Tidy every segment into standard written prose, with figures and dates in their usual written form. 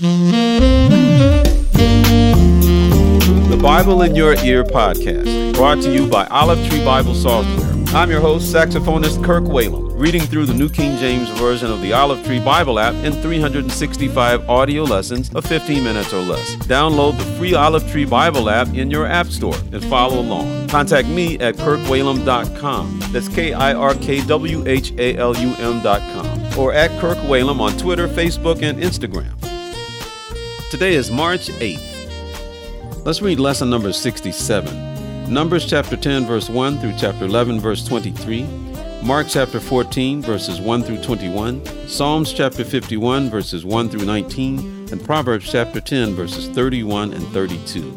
The Bible in Your Ear podcast, brought to you by Olive Tree Bible Software. I'm your host, saxophonist Kirk Whalum, reading through the New King James Version of the Olive Tree Bible app in 365 audio lessons of 15 minutes or less. Download the free Olive Tree Bible app in your app store and follow along. Contact me at kirkwhalum.com. That's KIRKWHALUM.com. Or at Kirk Whalum on Twitter, Facebook, and Instagram. Today is March 8th. Let's read lesson number 67. Numbers chapter 10, verse 1 through chapter 11, verse 23. Mark chapter 14, verses 1 through 21. Psalms chapter 51, verses 1 through 19. And Proverbs chapter 10, verses 31 and 32.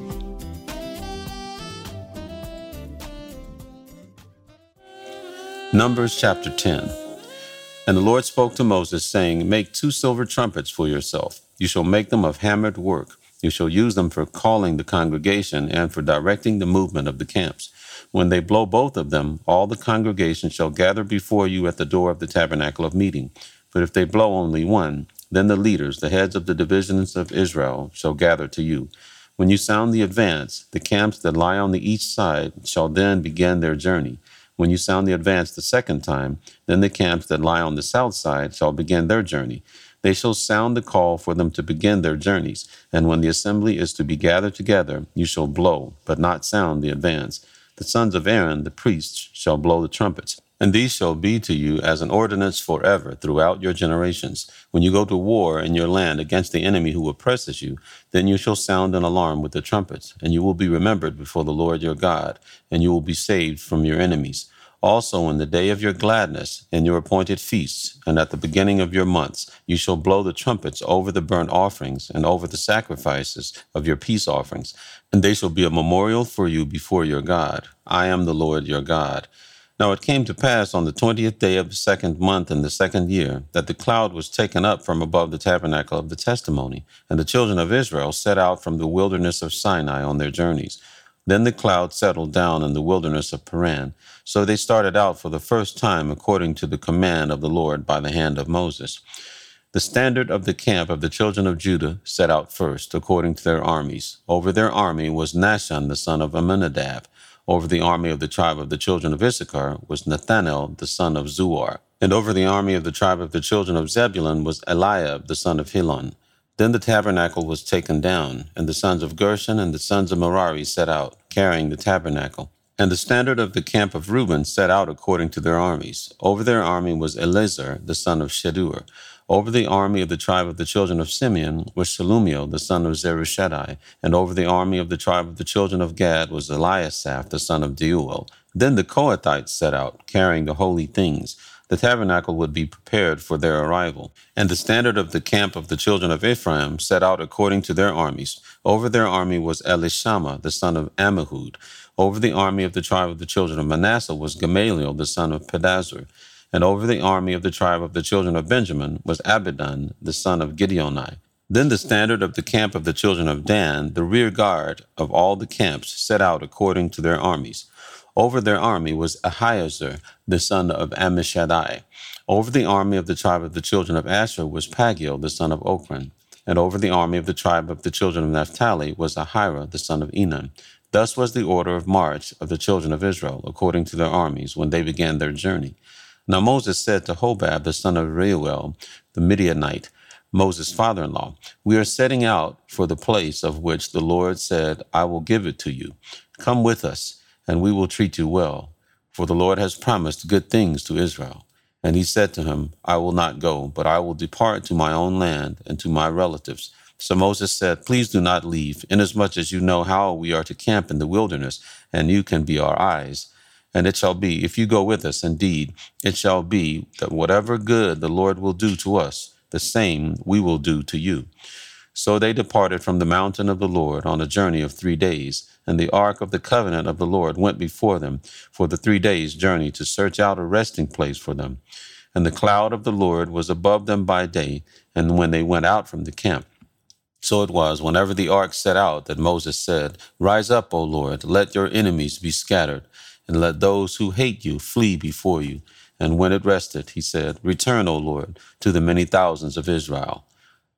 Numbers chapter 10. And the Lord spoke to Moses, saying, Make 2 silver trumpets for yourself. You shall make them of hammered work. You shall use them for calling the congregation and for directing the movement of the camps. When they blow both of them, all the congregation shall gather before you at the door of the tabernacle of meeting. But if they blow only one, then the leaders, the heads of the divisions of Israel, shall gather to you. When you sound the advance, the camps that lie on the east side shall then begin their journey. When you sound the advance the second time, then the camps that lie on the south side shall begin their journey. They shall sound the call for them to begin their journeys, and when the assembly is to be gathered together, you shall blow, but not sound the advance. The sons of Aaron, the priests, shall blow the trumpets, and these shall be to you as an ordinance forever throughout your generations. When you go to war in your land against the enemy who oppresses you, then you shall sound an alarm with the trumpets, and you will be remembered before the Lord your God, and you will be saved from your enemies. Also, in the day of your gladness, in your appointed feasts, and at the beginning of your months, you shall blow the trumpets over the burnt offerings and over the sacrifices of your peace offerings, and they shall be a memorial for you before your God. I am the Lord your God. Now it came to pass on the 20th day of the second month in the second year, that the cloud was taken up from above the tabernacle of the testimony, and the children of Israel set out from the wilderness of Sinai on their journeys. Then the cloud settled down in the wilderness of Paran. So they started out for the first time according to the command of the Lord by the hand of Moses. The standard of the camp of the children of Judah set out first, according to their armies. Over their army was Nahshon the son of Amminadab. Over the army of the tribe of the children of Issachar was Nethanel the son of Zuar. And over the army of the tribe of the children of Zebulun was Eliab the son of Helon. Then the tabernacle was taken down, and the sons of Gershon and the sons of Merari set out, carrying the tabernacle. And the standard of the camp of Reuben set out according to their armies. Over their army was Eleazar the son of Shedeur. Over the army of the tribe of the children of Simeon was Shelumiel the son of Zerushadai. And over the army of the tribe of the children of Gad was Eliasaph the son of Deuel. Then the Kohathites set out, carrying the holy things. The tabernacle would be prepared for their arrival. And the standard of the camp of the children of Ephraim set out according to their armies. Over their army was Elishama, the son of Ammihud. Over the army of the tribe of the children of Manasseh was Gamaliel, the son of Pedazur. And over the army of the tribe of the children of Benjamin was Abidan, the son of Gideoni. Then the standard of the camp of the children of Dan, the rear guard of all the camps, set out according to their armies. Over their army was Ahiezer, the son of Ammishaddai. Over the army of the tribe of the children of Asher was Pagiel, the son of Ochran. And over the army of the tribe of the children of Naphtali was Ahira, the son of Enan. Thus was the order of march of the children of Israel, according to their armies, when they began their journey. Now Moses said to Hobab, the son of Reuel, the Midianite, Moses' father-in-law, We are setting out for the place of which the Lord said, I will give it to you. Come with us, and we will treat you well, for the Lord has promised good things to Israel. And he said to him, I will not go, but I will depart to my own land and to my relatives. So Moses said, Please do not leave, inasmuch as you know how we are to camp in the wilderness, and you can be our eyes. And it shall be, if you go with us, indeed, it shall be that whatever good the Lord will do to us, the same we will do to you. So they departed from the mountain of the Lord on a journey of 3 days, and the ark of the covenant of the Lord went before them for the 3 days' journey to search out a resting place for them. And the cloud of the Lord was above them by day, and when they went out from the camp. So it was, whenever the ark set out, that Moses said, Rise up, O Lord, let your enemies be scattered, and let those who hate you flee before you. And when it rested, he said, Return, O Lord, to the many thousands of Israel.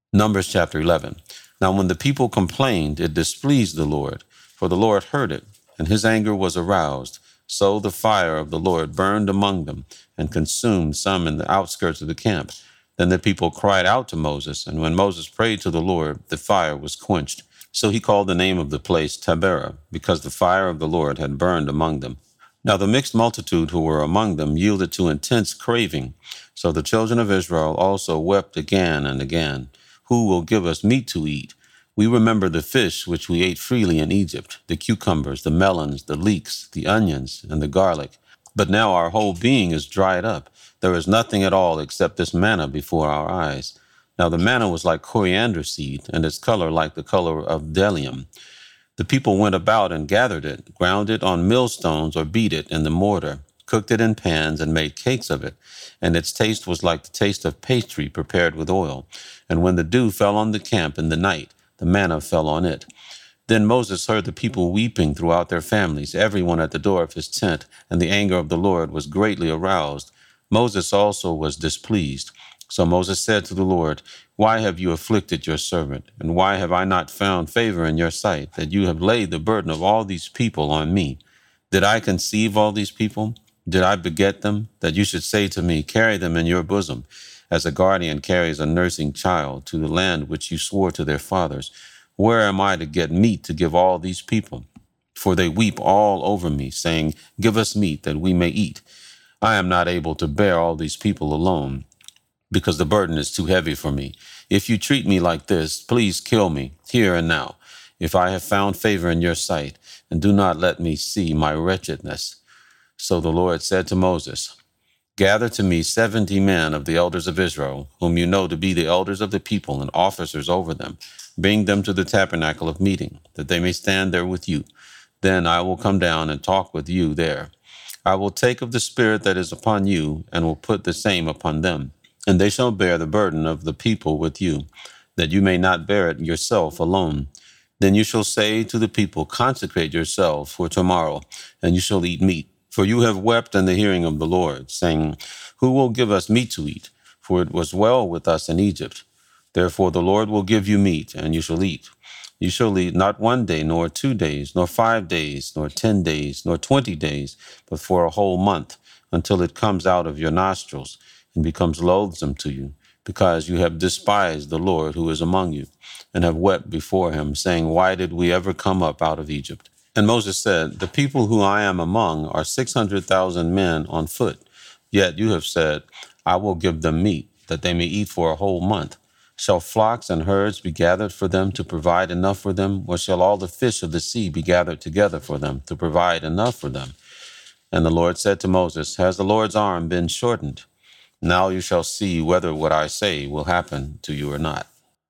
Numbers chapter 11. Now when the people complained, it displeased the Lord, for the Lord heard it, and his anger was aroused. So the fire of the Lord burned among them and consumed some in the outskirts of the camp. Then the people cried out to Moses, and when Moses prayed to the Lord, the fire was quenched. So he called the name of the place Taberah, because the fire of the Lord had burned among them. Now the mixed multitude who were among them yielded to intense craving. So the children of Israel also wept again and again. Who will give us meat to eat? We remember the fish which we ate freely in Egypt, the cucumbers, the melons, the leeks, the onions, and the garlic. But now our whole being is dried up. There is nothing at all except this manna before our eyes. Now the manna was like coriander seed, and its color like the color of bdellium. The people went about and gathered it, ground it on millstones, or beat it in the mortar, cooked it in pans, and made cakes of it. And its taste was like the taste of pastry prepared with oil. And when the dew fell on the camp in the night, the manna fell on it. Then Moses heard the people weeping throughout their families, everyone at the door of his tent, and the anger of the Lord was greatly aroused. Moses also was displeased. So Moses said to the Lord, "Why have you afflicted your servant? And why have I not found favor in your sight, that you have laid the burden of all these people on me? Did I conceive all these people? Did I beget them, that you should say to me, carry them in your bosom, as a guardian carries a nursing child to the land which you swore to their fathers? Where am I to get meat to give all these people? For they weep all over me, saying, 'Give us meat that we may eat.' I am not able to bear all these people alone, because the burden is too heavy for me. If you treat me like this, please kill me here and now, if I have found favor in your sight, and do not let me see my wretchedness." So the Lord said to Moses, "Gather to me 70 men of the elders of Israel, whom you know to be the elders of the people and officers over them. Bring them to the tabernacle of meeting, that they may stand there with you. Then I will come down and talk with you there. I will take of the Spirit that is upon you, and will put the same upon them. And they shall bear the burden of the people with you, that you may not bear it yourself alone. Then you shall say to the people, 'Consecrate yourselves for tomorrow, and you shall eat meat. For you have wept in the hearing of the Lord, saying, Who will give us meat to eat? For it was well with us in Egypt. Therefore the Lord will give you meat, and you shall eat. You shall eat not 1 day, nor 2 days, nor 5 days, nor 10 days, nor 20 days, but for a whole month, until it comes out of your nostrils and becomes loathsome to you, because you have despised the Lord who is among you, and have wept before him, saying, Why did we ever come up out of Egypt?" And Moses said, "The people who I am among are 600,000 men on foot. Yet you have said, I will give them meat, that they may eat for a whole month. Shall flocks and herds be gathered for them to provide enough for them, or shall all the fish of the sea be gathered together for them to provide enough for them?" And the Lord said to Moses, "Has the Lord's arm been shortened? Now you shall see whether what I say will happen to you or not."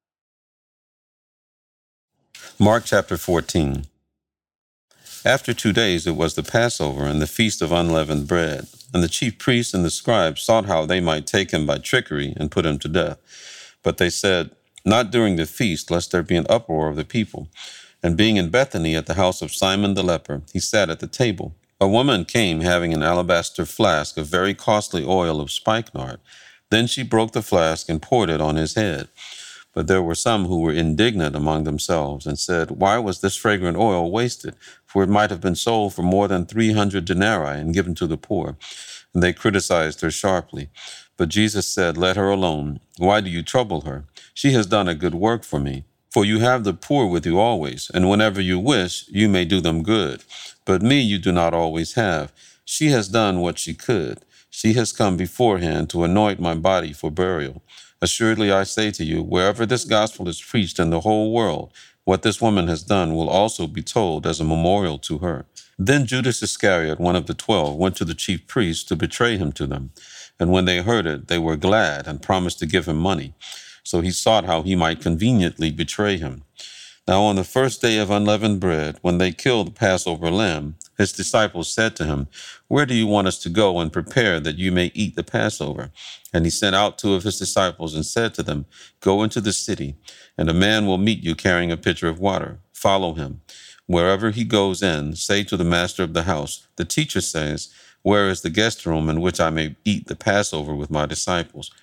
Mark chapter 14. After 2 days it was the Passover and the feast of unleavened bread. And the chief priests and the scribes sought how they might take him by trickery and put him to death. But they said, "Not during the feast, lest there be an uproar of the people." And being in Bethany at the house of Simon the leper, he sat at the table. A woman came having an alabaster flask of very costly oil of spikenard. Then she broke the flask and poured it on his head. But there were some who were indignant among themselves and said, "Why was this fragrant oil wasted? For it might have been sold for more than 300 denarii and given to the poor." And they criticized her sharply. But Jesus said, "Let her alone. Why do you trouble her? She has done a good work for me. For you have the poor with you always, and whenever you wish, you may do them good. But me you do not always have. She has done what she could. She has come beforehand to anoint my body for burial. Assuredly I say to you, wherever this gospel is preached in the whole world, what this woman has done will also be told as a memorial to her." Then Judas Iscariot, one of the 12, went to the chief priests to betray him to them. And when they heard it, they were glad and promised to give him money. So he sought how he might conveniently betray him. Now on the first day of unleavened bread, when they killed the Passover lamb, his disciples said to him, "Where do you want us to go and prepare that you may eat the Passover?" And he sent out 2 of his disciples and said to them, "Go into the city, and a man will meet you carrying a pitcher of water. Follow him. Wherever he goes in, say to the master of the house, 'The teacher says, where is the guest room in which I may eat the Passover with my disciples?'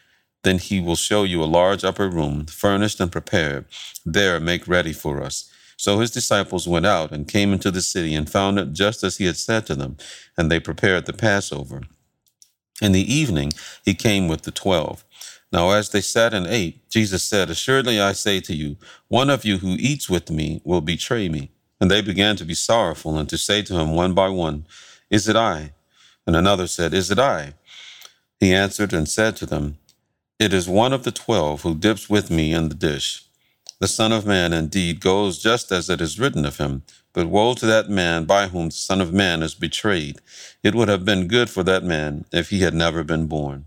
Then he will show you a large upper room, furnished and prepared. There make ready for us." So his disciples went out and came into the city and found it just as he had said to them, and they prepared the Passover. In the evening he came with the 12. Now as they sat and ate, Jesus said, "Assuredly I say to you, one of you who eats with me will betray me." And they began to be sorrowful and to say to him one by one, "Is it I?" And another said, "Is it I?" He answered and said to them, "It is one of the 12 who dips with me in the dish. The Son of Man indeed goes just as it is written of him, but woe to that man by whom the Son of Man is betrayed. It would have been good for that man if he had never been born."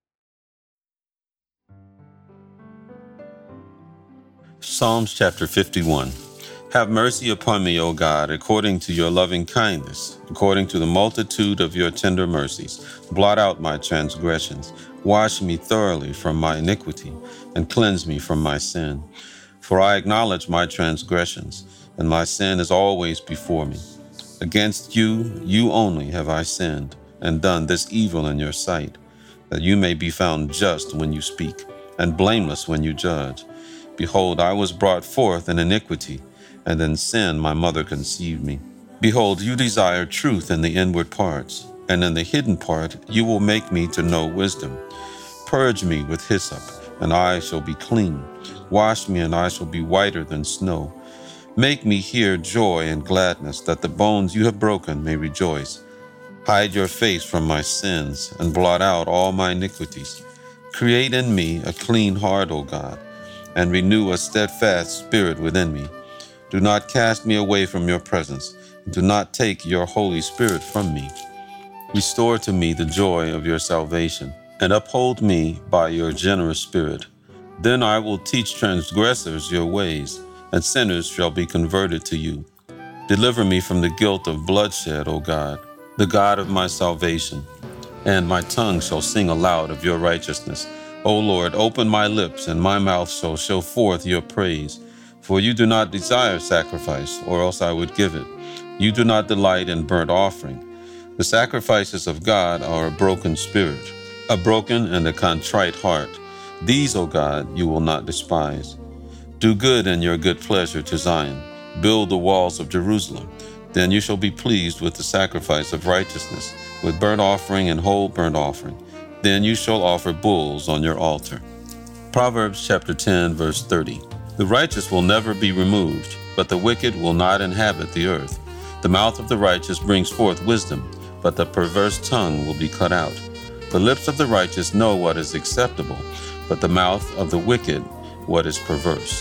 Psalms chapter 51. Have mercy upon me, O God, according to your loving kindness, according to the multitude of your tender mercies. Blot out my transgressions. Wash me thoroughly from my iniquity, and cleanse me from my sin. For I acknowledge my transgressions, and my sin is always before me. Against you, you only have I sinned, and done this evil in your sight, that you may be found just when you speak, and blameless when you judge. Behold, I was brought forth in iniquity, and in sin my mother conceived me. Behold, you desire truth in the inward parts, and in the hidden part you will make me to know wisdom. Purge me with hyssop, and I shall be clean. Wash me, and I shall be whiter than snow. Make me hear joy and gladness, that the bones you have broken may rejoice. Hide your face from my sins, and blot out all my iniquities. Create in me a clean heart, O God, and renew a steadfast spirit within me. Do not cast me away from your presence, and do not take your Holy Spirit from me. Restore to me the joy of your salvation, and uphold me by your generous spirit. Then I will teach transgressors your ways, and sinners shall be converted to you. Deliver me from the guilt of bloodshed, O God, the God of my salvation, and my tongue shall sing aloud of your righteousness. O Lord, open my lips, and my mouth shall show forth your praise. For you do not desire sacrifice, or else I would give it. You do not delight in burnt offering. The sacrifices of God are a broken spirit, a broken and a contrite heart. These, O God, you will not despise. Do good in your good pleasure to Zion. Build the walls of Jerusalem. Then you shall be pleased with the sacrifice of righteousness, with burnt offering and whole burnt offering. Then you shall offer bulls on your altar. Proverbs chapter 10, verse 30. The righteous will never be removed, but the wicked will not inhabit the earth. The mouth of the righteous brings forth wisdom, but the perverse tongue will be cut out. The lips of the righteous know what is acceptable, but the mouth of the wicked what is perverse.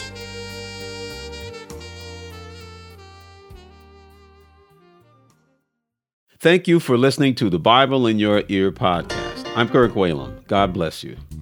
Thank you for listening to the Bible in Your Ear podcast. I'm Kirk Whalum. God bless you.